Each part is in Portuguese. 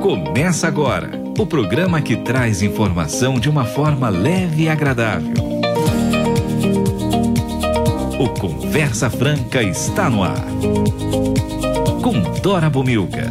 Começa agora o programa que traz informação de uma forma leve e agradável. O Conversa Franca está no ar. Com Dora Bomilca.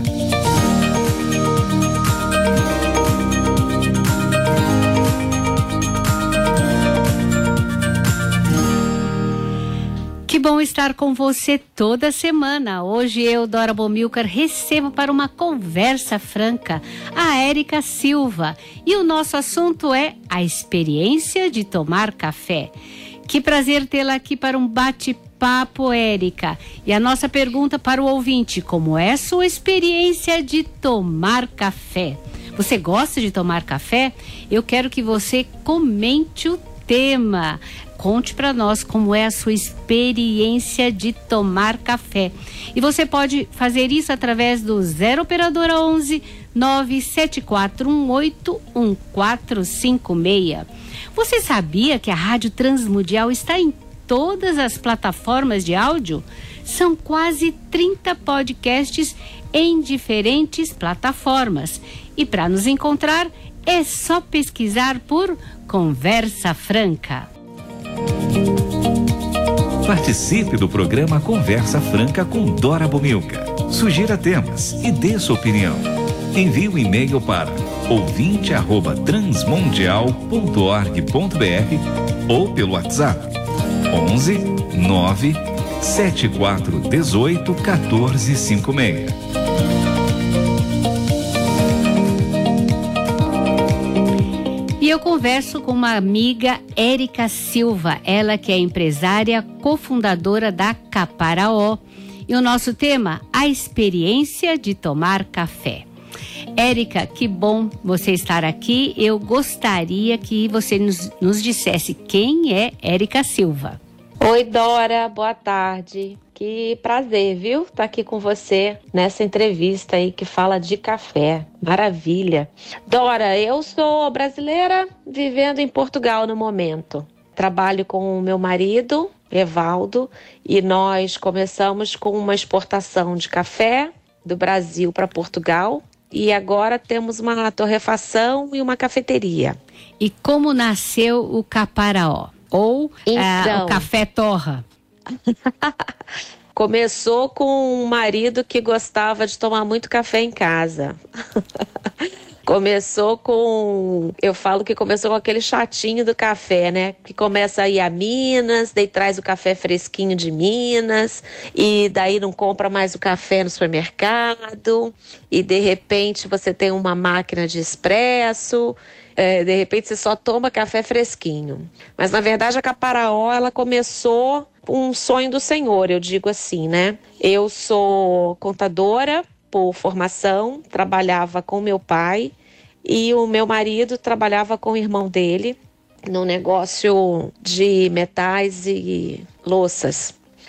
Que bom estar com você toda semana. Hoje eu, Dora Bomilcar, recebo para uma conversa franca a Érica Silva. E o nosso assunto é a experiência de tomar café. Que prazer tê-la aqui para um bate-papo, Érica. E a nossa pergunta para o ouvinte: como é a sua experiência de tomar café? Você gosta de tomar café? Eu quero que você comente o tema. Conte para nós como é a sua experiência de tomar café. E você pode fazer isso através do 0 Operadora 11 97418 1456. Você sabia que a Rádio Transmundial está em todas as plataformas de áudio? São quase 30 podcasts em diferentes plataformas. E para nos encontrar, é só pesquisar por Conversa Franca. Participe do programa Conversa Franca com Dora Bomilca. Sugira temas e dê sua opinião. Envie um e-mail para ouvinte@transmundial.org.br ou pelo WhatsApp 11 9 7418 1456. E eu converso com uma amiga, Érica Silva, ela que é empresária, cofundadora da Caparaó. E o nosso tema, a experiência de tomar café. Érica, que bom você estar aqui. Eu gostaria que você nos dissesse quem é Érica Silva. Oi, Dora, boa tarde. Que prazer, viu? Estar aqui com você nessa entrevista aí que fala de café. Maravilha. Dora, eu sou brasileira vivendo em Portugal no momento. Trabalho com o meu marido, Evaldo, e nós começamos com uma exportação de café do Brasil para Portugal. E agora temos uma torrefação e uma cafeteria. E como nasceu o Caparaó? Ou o Café Torra? Começou com um marido que gostava de tomar muito café em casa. Eu falo que começou com aquele chatinho do café, né? Que começa a ir a Minas, daí traz o café fresquinho de Minas, e daí não compra mais o café no supermercado, e de repente você tem uma máquina de expresso, de repente você só toma café fresquinho. Mas na verdade a Caparaó, ela começou um sonho do Senhor, eu digo assim, né? Eu sou contadora por formação, trabalhava com meu pai, e o meu marido trabalhava com o irmão dele no negócio de metais e louças.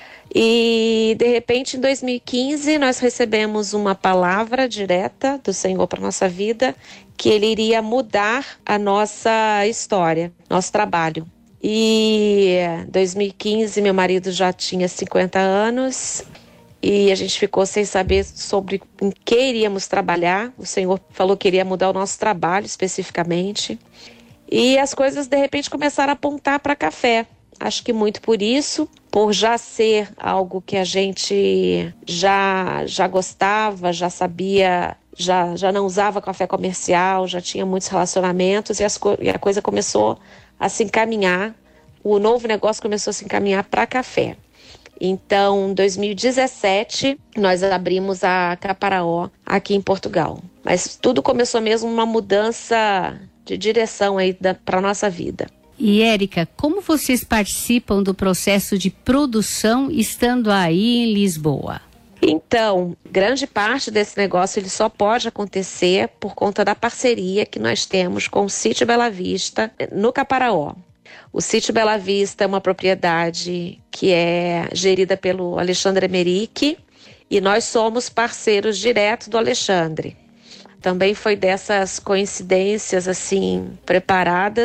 E de repente em 2015 nós recebemos uma palavra direta do Senhor para nossa vida, que Ele iria mudar a nossa história, nosso trabalho. E em 2015 meu marido já tinha 50 anos e a gente ficou sem saber sobre em que iríamos trabalhar. O Senhor falou que iria mudar o nosso trabalho especificamente. E as coisas de repente começaram a apontar para café. Acho que muito por isso, por já ser algo que a gente já gostava, já sabia, já não usava café comercial, já tinha muitos relacionamentos e a coisa começou a se encaminhar, o novo negócio começou a se encaminhar para café. Então, em 2017, nós abrimos a Caparaó aqui em Portugal. Mas tudo começou mesmo uma mudança de direção aí para a nossa vida. E Érica, como vocês participam do processo de produção estando aí em Lisboa? Então, grande parte desse negócio ele só pode acontecer por conta da parceria que nós temos com o Sítio Bela Vista no Caparaó. O Sítio Bela Vista é uma propriedade que é gerida pelo Alexandre Emerick e nós somos parceiros diretos do Alexandre. Também foi dessas coincidências assim preparadas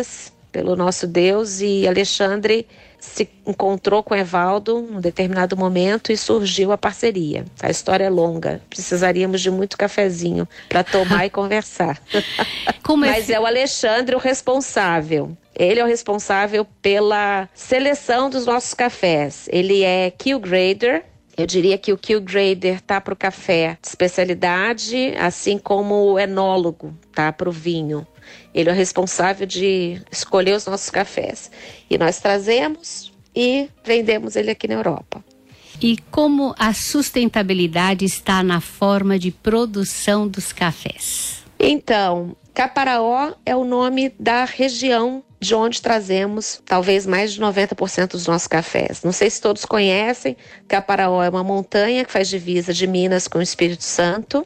pelo nosso Deus, e Alexandre se encontrou com Evaldo em um determinado momento e surgiu a parceria. A história é longa, precisaríamos de muito cafezinho para tomar e conversar. Mas é o Alexandre o responsável. Ele é o responsável pela seleção dos nossos cafés. Ele é Q-Grader. Eu diria que o Q-Grader está para o café de especialidade, assim como o enólogo está para o vinho. Ele é o responsável de escolher os nossos cafés. E nós trazemos e vendemos ele aqui na Europa. E como a sustentabilidade está na forma de produção dos cafés? Então, Caparaó é o nome da região de onde trazemos talvez mais de 90% dos nossos cafés. Não sei se todos conhecem, Caparaó é uma montanha que faz divisa de Minas com o Espírito Santo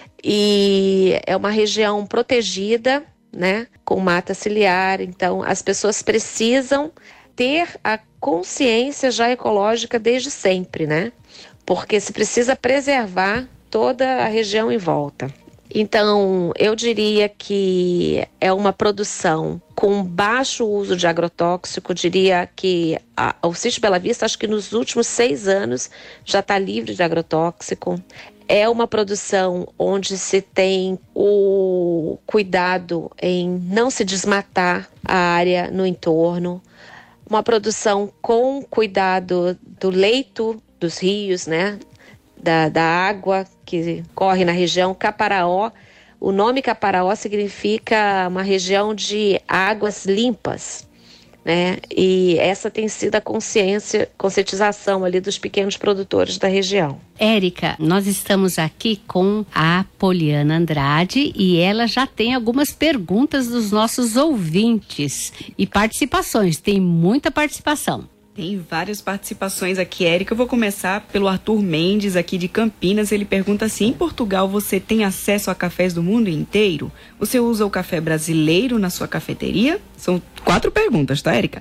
e é uma região protegida, né, com mata ciliar. Então as pessoas precisam ter a consciência já ecológica desde sempre, né? Porque se precisa preservar toda a região em volta. Então, eu diria que é uma produção com baixo uso de agrotóxico. Eu diria que o Sítio Bela Vista, acho que nos últimos 6 anos, já está livre de agrotóxico. É uma produção onde se tem o cuidado em não se desmatar a área no entorno. Uma produção com cuidado do leito dos rios, né? Da água que corre na região. Caparaó, o nome Caparaó significa uma região de águas limpas, né? E essa tem sido a conscientização ali dos pequenos produtores da região. Érica, nós estamos aqui com a Poliana Andrade e ela já tem algumas perguntas dos nossos ouvintes e participações, tem muita participação. Tem várias participações aqui, Érica. Eu vou começar pelo Arthur Mendes, aqui de Campinas. Ele pergunta se em Portugal você tem acesso a cafés do mundo inteiro? Você usa o café brasileiro na sua cafeteria? São 4 perguntas, tá, Érica?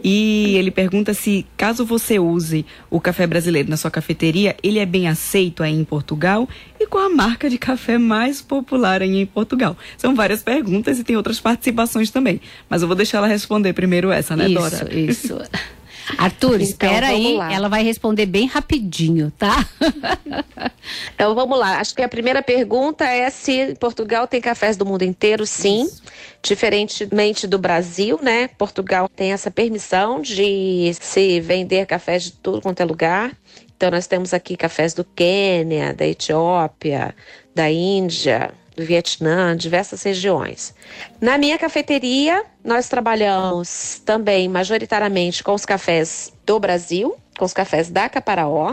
E ele pergunta se, caso você use o café brasileiro na sua cafeteria, ele é bem aceito aí em Portugal? E qual a marca de café mais popular aí em Portugal? São várias perguntas e tem outras participações também. Mas eu vou deixar ela responder primeiro essa, né, Dora? Isso. Arthur, então, espera aí, ela vai responder bem rapidinho, tá? Então vamos lá, acho que a primeira pergunta é se Portugal tem cafés do mundo inteiro. Sim, isso. Diferentemente do Brasil, né? Portugal tem essa permissão de se vender cafés de tudo quanto é lugar. Então nós temos aqui cafés do Quênia, da Etiópia, da Índia, do Vietnã, diversas regiões. Na minha cafeteria, nós trabalhamos também majoritariamente com os cafés do Brasil, com os cafés da Caparaó,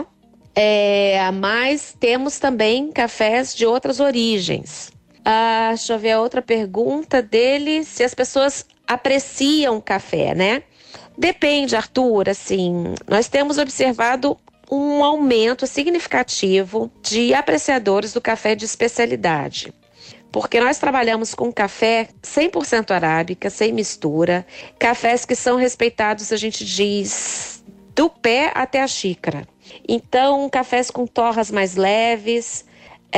mas temos também cafés de outras origens. Deixa eu ver a outra pergunta dele, se as pessoas apreciam café, né? Depende, Arthur, assim, nós temos observado um aumento significativo de apreciadores do café de especialidade. Porque nós trabalhamos com café 100% arábica, sem mistura, cafés que são respeitados, a gente diz, do pé até a xícara. Então, cafés com torras mais leves,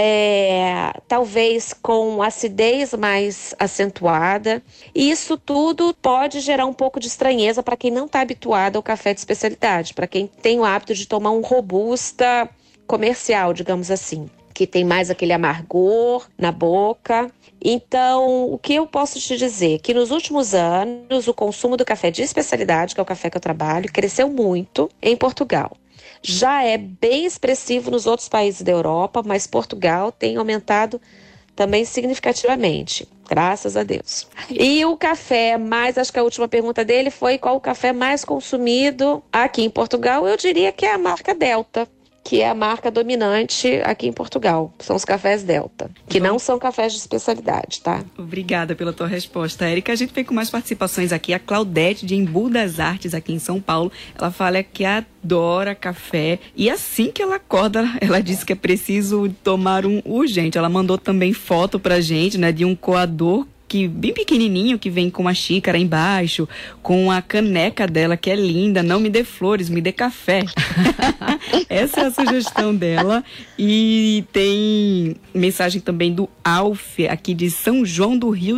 talvez com acidez mais acentuada. E isso tudo pode gerar um pouco de estranheza para quem não está habituado ao café de especialidade, para quem tem o hábito de tomar um robusta comercial, digamos assim, que tem mais aquele amargor na boca. Então, o que eu posso te dizer? Que nos últimos anos, o consumo do café de especialidade, que é o café que eu trabalho, cresceu muito em Portugal. Já é bem expressivo nos outros países da Europa, mas Portugal tem aumentado também significativamente, graças a Deus. E o café acho que a última pergunta dele foi qual o café mais consumido aqui em Portugal. Eu diria que é a marca Delta, que é a marca dominante aqui em Portugal. São os cafés Delta, que não são cafés de especialidade, tá? Obrigada pela tua resposta, Érica. A gente vem com mais participações aqui. A Claudete, de Embu das Artes, aqui em São Paulo, ela fala que adora café. E assim que ela acorda, ela disse que é preciso tomar um urgente. Ela mandou também foto pra gente, né, de um coador bem pequenininho, que vem com uma xícara embaixo, com a caneca dela, que é linda. Não me dê flores, me dê café. Essa é a sugestão dela. E tem mensagem também do Alf, aqui de São João do Rio do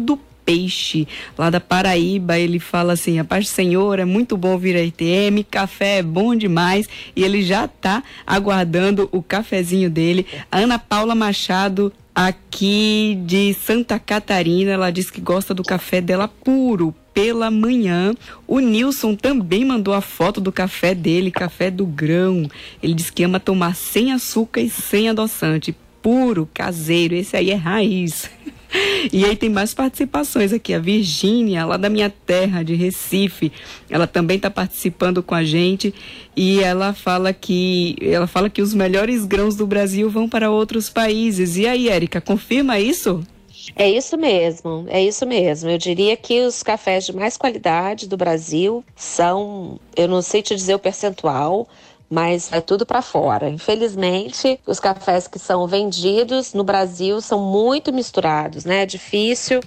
Peixe, lá da Paraíba. Ele fala assim: a paz do Senhor, é muito bom vir a RTM, café é bom demais, e ele já está aguardando o cafezinho dele. A Ana Paula Machado, aqui de Santa Catarina, ela diz que gosta do café dela puro, pela manhã. O Nilson também mandou a foto do café dele, café do grão. Ele diz que ama tomar sem açúcar e sem adoçante, puro, caseiro, esse aí é raiz. E aí tem mais participações aqui, a Virgínia, lá da minha terra, de Recife, ela também está participando com a gente, e ela fala que os melhores grãos do Brasil vão para outros países. E aí, Érica, confirma isso? É isso mesmo, é isso mesmo. Eu diria que os cafés de mais qualidade do Brasil são, eu não sei te dizer o percentual, mas vai tudo para fora. Infelizmente, os cafés que são vendidos no Brasil são muito misturados, né? É difícil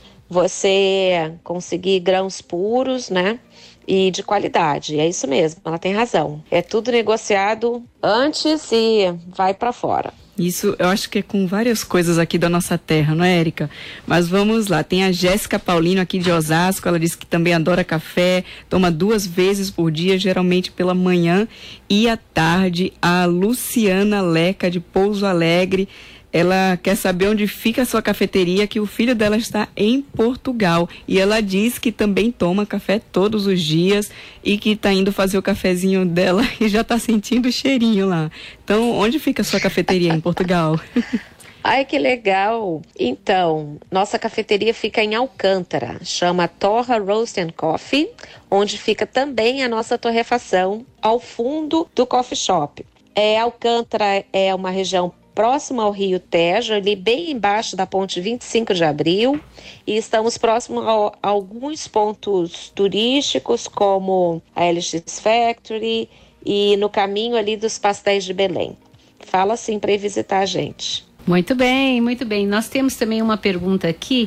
você conseguir grãos puros, né? E de qualidade. É isso mesmo, ela tem razão. É tudo negociado antes e vai para fora. Isso eu acho que é com várias coisas aqui da nossa terra, não é, Érica? Mas vamos lá, tem a Jéssica Paulino aqui de Osasco, ela disse que também adora café, toma 2 vezes por dia, geralmente pela manhã e à tarde. A Luciana Leca de Pouso Alegre, ela quer saber onde fica a sua cafeteria, que o filho dela está em Portugal. E ela diz que também toma café todos os dias e que está indo fazer o cafezinho dela e já está sentindo o cheirinho lá. Então, onde fica a sua cafeteria em Portugal? Ai, que legal! Então, nossa cafeteria fica em Alcântara, chama Torra Roast and Coffee, onde fica também a nossa torrefação, ao fundo do coffee shop. Alcântara é uma região próximo ao Rio Tejo, ali bem embaixo da ponte 25 de abril, e estamos próximos a alguns pontos turísticos, como a LX Factory e no caminho ali dos Pastéis de Belém. Fala assim para ir visitar a gente. Muito bem, muito bem. Nós temos também uma pergunta aqui,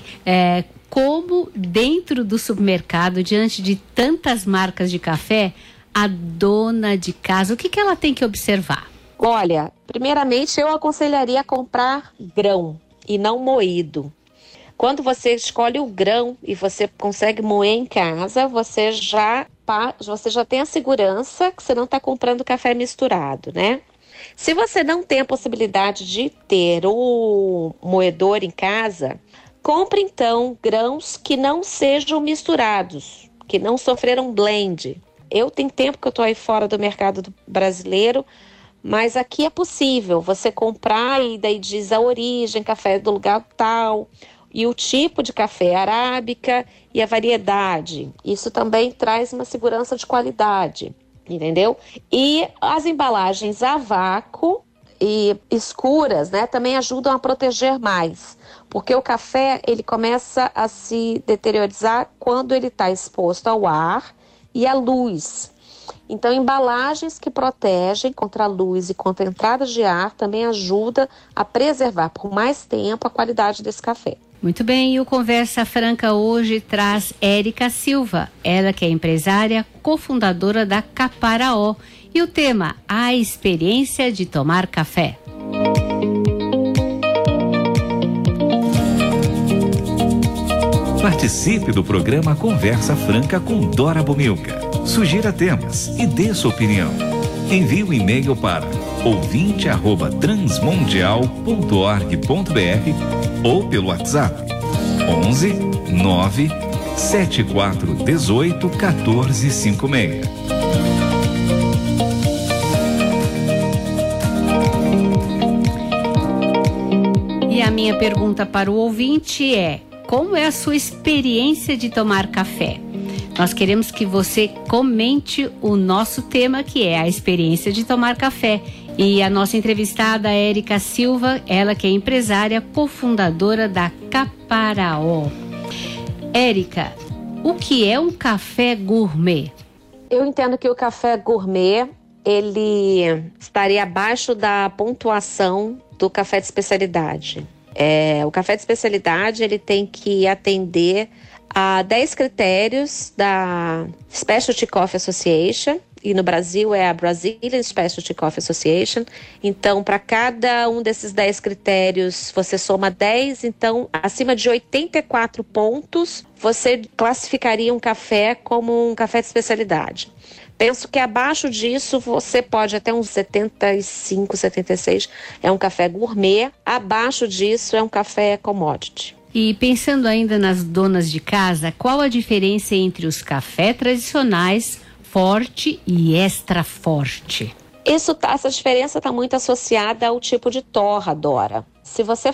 como dentro do supermercado, diante de tantas marcas de café, a dona de casa, o que ela tem que observar? Olha, primeiramente eu aconselharia a comprar grão e não moído. Quando você escolhe o grão e você consegue moer em casa, você já tem a segurança que você não está comprando café misturado, né? Se você não tem a possibilidade de ter o moedor em casa, compre então grãos que não sejam misturados, que não sofreram blend. Eu tenho tempo que eu estou aí fora do mercado brasileiro, mas aqui é possível você comprar e daí diz a origem, café do lugar tal, e o tipo de café arábica e a variedade. Isso também traz uma segurança de qualidade, entendeu? E as embalagens a vácuo e escuras, né, também ajudam a proteger mais, porque o café ele começa a se deteriorar quando ele está exposto ao ar e à luz. Então, embalagens que protegem contra a luz e contra a entrada de ar também ajudam a preservar por mais tempo a qualidade desse café. Muito bem, e o Conversa Franca hoje traz Érica Silva, ela que é empresária, cofundadora da Caparaó. E o tema, a experiência de tomar café. Participe do programa Conversa Franca com Dora Bomilca. Sugira temas e dê sua opinião. Envie um e-mail para ouvinte@transmundial.org.br ou pelo WhatsApp 11 9 74 18 14 56. E a minha pergunta para o ouvinte é: como é a sua experiência de tomar café? Nós queremos que você comente o nosso tema, que é a experiência de tomar café. E a nossa entrevistada, Érica Silva, ela que é empresária, cofundadora da Caparaó. Érica, o que é um café gourmet? Eu entendo que o café gourmet, ele estaria abaixo da pontuação do café de especialidade. O café de especialidade, ele tem que atender a 10 critérios da Specialty Coffee Association. e no Brasil é a Brazilian Specialty Coffee Association. Então, para cada um desses 10 critérios, você soma 10. Então, acima de 84 pontos, você classificaria um café como um café de especialidade. Penso que abaixo disso, você pode até uns 75, 76, é um café gourmet. Abaixo disso, é um café commodity. E pensando ainda nas donas de casa, qual a diferença entre os cafés tradicionais, forte e extra forte? Essa diferença está muito associada ao tipo de torra, Dora. Se você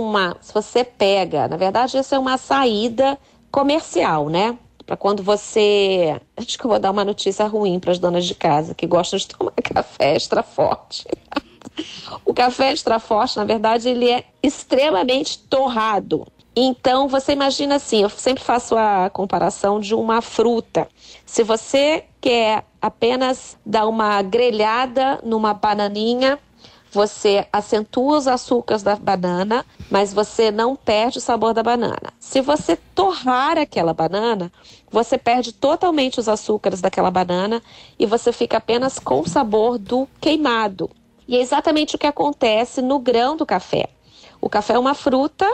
pega, na verdade, essa é uma saída comercial, né? Para quando você... Acho que eu vou dar uma notícia ruim para as donas de casa que gostam de tomar café extra forte. O café extra forte, na verdade, ele é extremamente torrado. Então, você imagina assim, eu sempre faço a comparação de uma fruta. Se você quer apenas dar uma grelhada numa bananinha, você acentua os açúcares da banana, mas você não perde o sabor da banana. Se você torrar aquela banana, você perde totalmente os açúcares daquela banana e você fica apenas com o sabor do queimado. E é exatamente o que acontece no grão do café. O café é uma fruta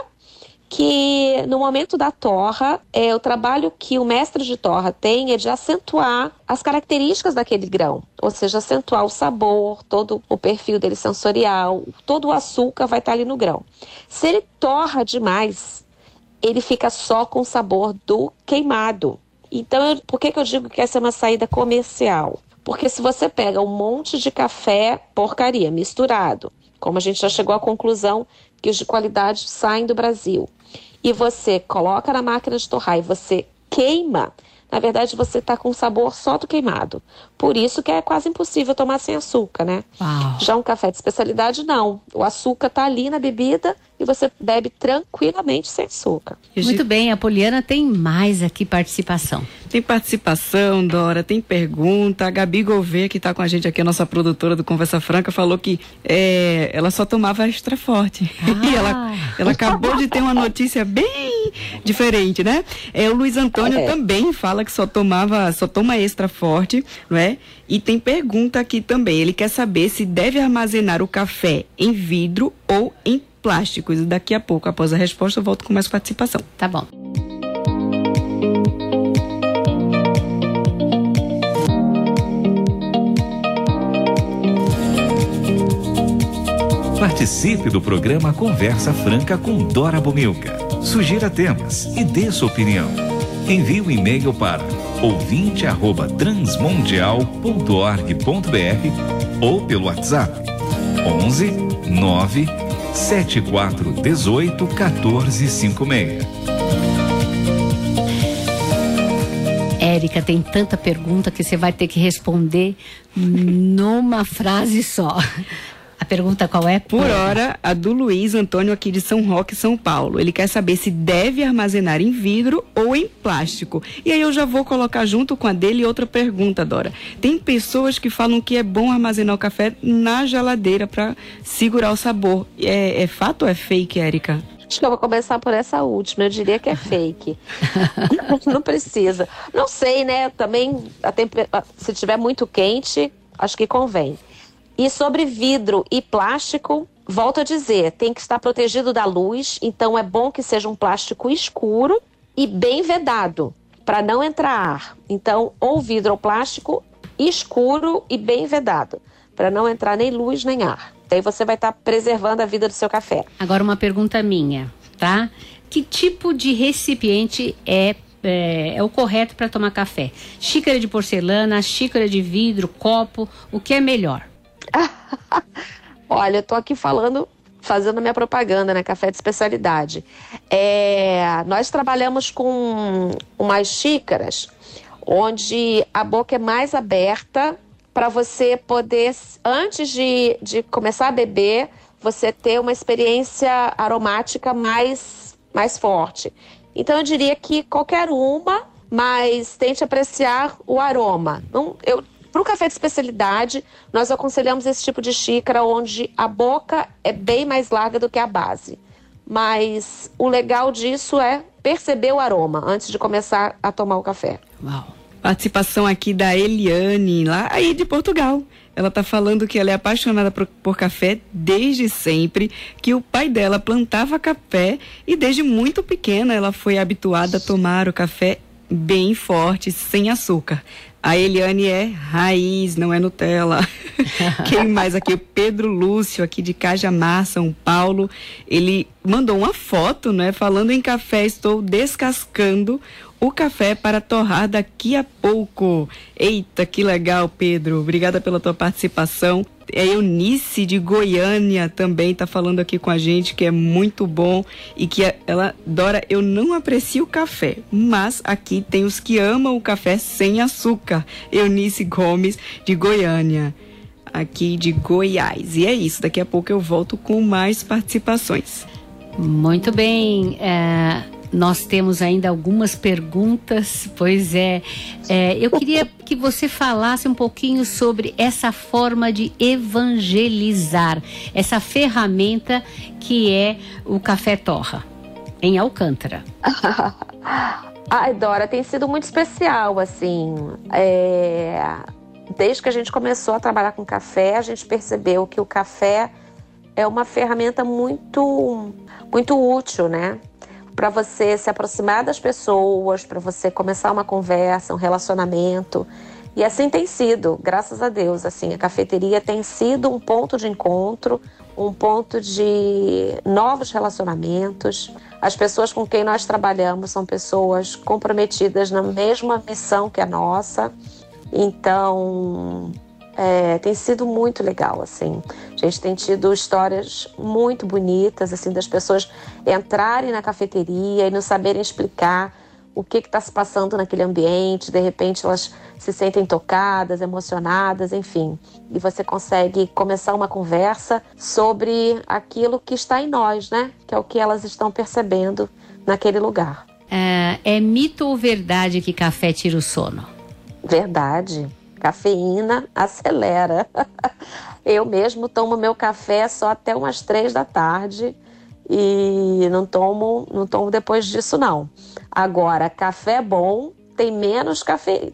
que no momento da torra, o trabalho que o mestre de torra tem é de acentuar as características daquele grão, ou seja, acentuar o sabor, todo o perfil dele sensorial, todo o açúcar vai estar ali no grão. Se ele torra demais, ele fica só com o sabor do queimado. Então, por que eu digo que essa é uma saída comercial? Porque se você pega um monte de café porcaria misturado, como a gente já chegou à conclusão que os de qualidade saem do Brasil, e você coloca na máquina de torrar e você queima, na verdade você está com o sabor só do queimado. Por isso que é quase impossível tomar sem açúcar, né? Uau. Já um café de especialidade, não. O açúcar está ali na bebida e você bebe tranquilamente sem açúcar. Muito bem, a Poliana tem mais aqui participação. Tem participação, Dora, tem pergunta. A Gabi Gouveia, que está com a gente aqui, a nossa produtora do Conversa Franca, falou que ela só tomava extra forte. E ela acabou de ter uma notícia bem diferente, né? O Luiz Antônio também fala que só toma extra forte, não é? E tem pergunta aqui também. Ele quer saber se deve armazenar o café em vidro ou em plásticos. E daqui a pouco, após a resposta, eu volto com mais participação. Tá bom. Participe do programa Conversa Franca com Dora Bomilca. Sugira temas e dê sua opinião. Envie um e-mail para ouvinte@transmundial.org.br ou pelo WhatsApp 11 9 7418 1456. Érica, tem tanta pergunta que você vai ter que responder numa frase só. A pergunta qual é? Por hora, a do Luiz Antônio aqui de São Roque, São Paulo. Ele quer saber se deve armazenar em vidro ou em plástico. E aí eu já vou colocar junto com a dele outra pergunta, Dora. Tem pessoas que falam que é bom armazenar o café na geladeira para segurar o sabor. É fato ou é fake, Érica? Acho que eu vou começar por essa última, eu diria que é fake. Não precisa. Não sei, né? Também, se tiver muito quente, acho que convém. E sobre vidro e plástico, volto a dizer, tem que estar protegido da luz, então é bom que seja um plástico escuro e bem vedado, para não entrar ar. Então, ou vidro ou plástico escuro e bem vedado, para não entrar nem luz nem ar. Daí você vai estar preservando a vida do seu café. Agora uma pergunta minha, tá? Que tipo de recipiente é o correto para tomar café? Xícara de porcelana, xícara de vidro, copo, o que é melhor? Olha, eu tô aqui fazendo a minha propaganda, né? Café de especialidade. Nós trabalhamos com umas xícaras onde a boca é mais aberta para você poder, antes de começar a beber, você ter uma experiência aromática mais forte. Então eu diria que qualquer uma, mas tente apreciar o aroma. Para o café de especialidade, nós aconselhamos esse tipo de xícara onde a boca é bem mais larga do que a base. Mas o legal disso é perceber o aroma antes de começar a tomar o café. Uau! Participação aqui da Eliane, lá aí de Portugal. Ela está falando que ela é apaixonada por café desde sempre, que o pai dela plantava café e desde muito pequena ela foi habituada a tomar o café bem forte, sem açúcar. A Eliane é raiz, não é Nutella. Quem mais aqui? O Pedro Lúcio, aqui de Cajamar, São Paulo. Ele mandou uma foto, né? Falando em café, estou descascando o café para torrar daqui a pouco. Eita, que legal, Pedro. Obrigada pela tua participação. A Eunice de Goiânia também está falando aqui com a gente, que é muito bom e que ela, Dora, eu não aprecio o café, mas aqui tem os que amam o café sem açúcar. Eunice Gomes de Goiânia, aqui de Goiás. E é isso, daqui a pouco eu volto com mais participações. Muito bem, nós temos ainda algumas perguntas, pois eu queria que você falasse um pouquinho sobre essa forma de evangelizar, essa ferramenta que é o Café Torra, em Alcântara. Ai, Dora, tem sido muito especial, assim, desde que a gente começou a trabalhar com café, a gente percebeu que o café é uma ferramenta muito, muito útil, né? Para você se aproximar das pessoas, para você começar uma conversa, um relacionamento. E assim tem sido, graças a Deus. Assim, a cafeteria tem sido um ponto de encontro, um ponto de novos relacionamentos. As pessoas com quem nós trabalhamos são pessoas comprometidas na mesma missão que a nossa. Então, tem sido muito legal, assim. A gente tem tido histórias muito bonitas, assim, das pessoas entrarem na cafeteria e não saberem explicar o que está se passando naquele ambiente. De repente, elas se sentem tocadas, emocionadas, enfim. E você consegue começar uma conversa sobre aquilo que está em nós, né? Que é o que elas estão percebendo naquele lugar. É mito ou verdade que café tira o sono? Verdade. Cafeína acelera. Eu mesmo tomo meu café só até umas 3 da tarde e não tomo depois disso, não. Agora, café bom tem menos cafeína.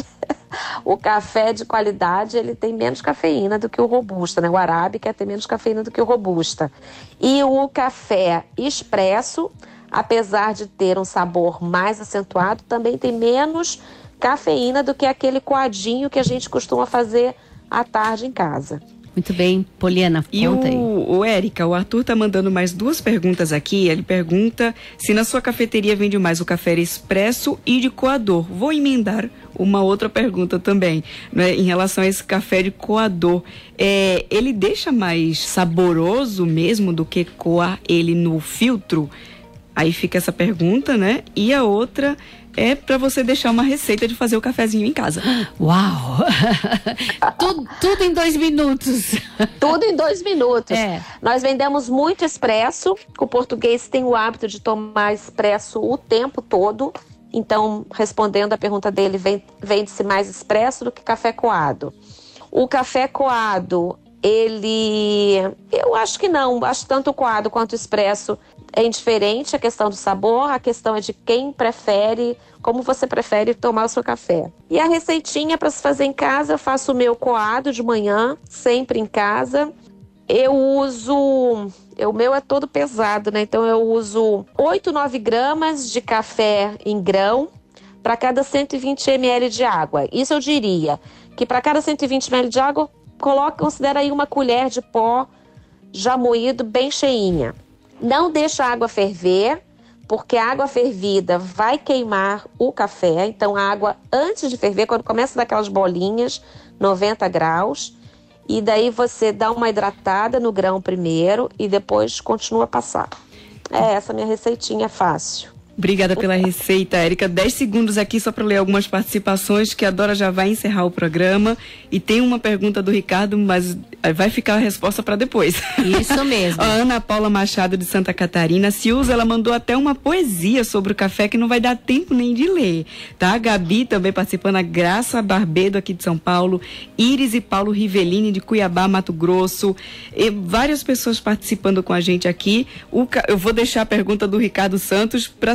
O café de qualidade, ele tem menos cafeína do que o robusta, né? O arábica tem menos cafeína do que o robusta. E o café expresso, apesar de ter um sabor mais acentuado, também tem menos cafeína do que aquele coadinho que a gente costuma fazer à tarde em casa. Muito bem, Poliana, conta aí. O Érica, o Arthur tá mandando mais 2 perguntas aqui. Ele pergunta se na sua cafeteria vende mais o café expresso e de coador. Vou emendar uma outra pergunta também, né, em relação a esse café de coador. Ele deixa mais saboroso mesmo do que coar ele no filtro? Aí fica essa pergunta, né? E a outra é para você deixar uma receita de fazer o cafezinho em casa. Uau! tudo em 2 minutos. Tudo em 2 minutos. Nós vendemos muito expresso. O português tem o hábito de tomar expresso o tempo todo. Então, respondendo a pergunta dele, vende-se mais expresso do que café coado. O café coado, eu acho que não. Acho que tanto o coado quanto o expresso é indiferente a questão do sabor, a questão é de quem prefere, como você prefere tomar o seu café. E a receitinha para se fazer em casa, eu faço o meu coado de manhã, sempre em casa. O meu é todo pesado, né? Então eu uso 8, 9 gramas de café em grão para cada 120 ml de água. Isso eu diria que para cada 120 ml de água, considera aí uma colher de pó já moído bem cheinha. Não deixa a água ferver, porque a água fervida vai queimar o café. Então, a água, antes de ferver, quando começa a dar aquelas bolinhas, 90 graus, e daí você dá uma hidratada no grão primeiro e depois continua a passar. Essa minha receitinha é fácil. Obrigada pela receita, Érica. 10 segundos aqui só para ler algumas participações, que a Dora já vai encerrar o programa. E tem uma pergunta do Ricardo, mas vai ficar a resposta para depois. Isso mesmo. A Ana Paula Machado, de Santa Catarina, Ciuza, ela mandou até uma poesia sobre o café que não vai dar tempo nem de ler, tá? A Gabi também participando, a Graça Barbedo, aqui de São Paulo, Iris e Paulo Rivellini, de Cuiabá, Mato Grosso, e várias pessoas participando com a gente aqui. Eu vou deixar a pergunta do Ricardo Santos para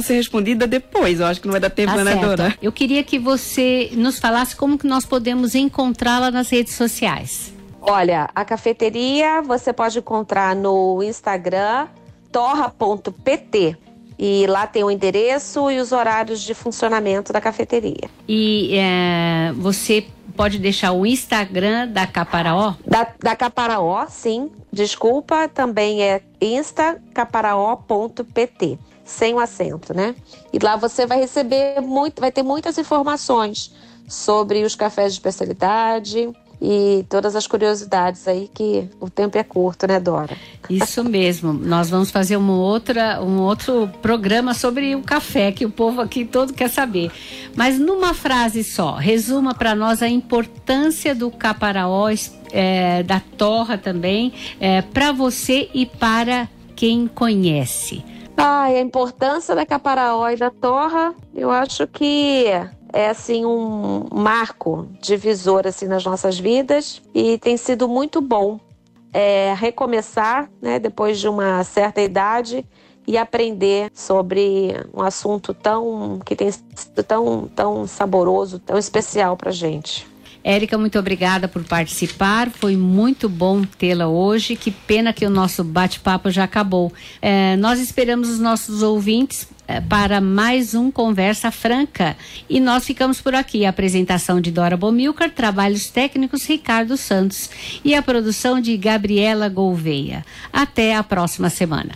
ser respondida depois. Eu acho que não vai dar tempo, né, Dora? Eu queria que você nos falasse como que nós podemos encontrá-la nas redes sociais. Olha, a cafeteria você pode encontrar no Instagram, torra.pt. E lá tem o endereço e os horários de funcionamento da cafeteria. E você pode deixar o Instagram da Caparaó? Da Caparaó, sim. Desculpa, também é instacaparaó.pt, sem o acento, né? E lá você vai receber vai ter muitas informações sobre os cafés de especialidade e todas as curiosidades aí, que o tempo é curto, né, Dora? Isso mesmo. Nós vamos fazer um outro programa sobre o café, que o povo aqui todo quer saber. Mas numa frase só, resuma para nós a importância do Caparaó, da torra também, para você e para quem conhece. A importância da Caparaó e da torra, eu acho que é assim um marco divisor assim nas nossas vidas, e tem sido muito bom recomeçar, né, depois de uma certa idade, e aprender sobre um assunto que tem sido tão saboroso, tão especial pra gente. Érica, muito obrigada por participar, foi muito bom tê-la hoje, que pena que o nosso bate-papo já acabou. Nós esperamos os nossos ouvintes para mais um Conversa Franca, e nós ficamos por aqui. A apresentação de Dora Bomilcar, trabalhos técnicos Ricardo Santos e a produção de Gabriela Gouveia. Até a próxima semana.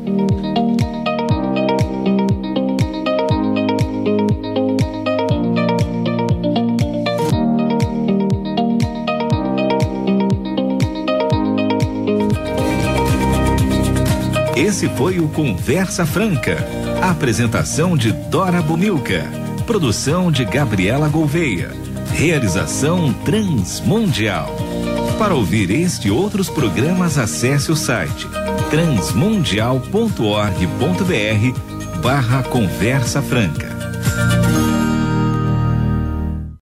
Esse foi o Conversa Franca. Apresentação de Dora Bomilcar. Produção de Gabriela Gouveia. Realização Transmundial. Para ouvir este e outros programas, acesse o site transmundial.org.br/Conversa Franca.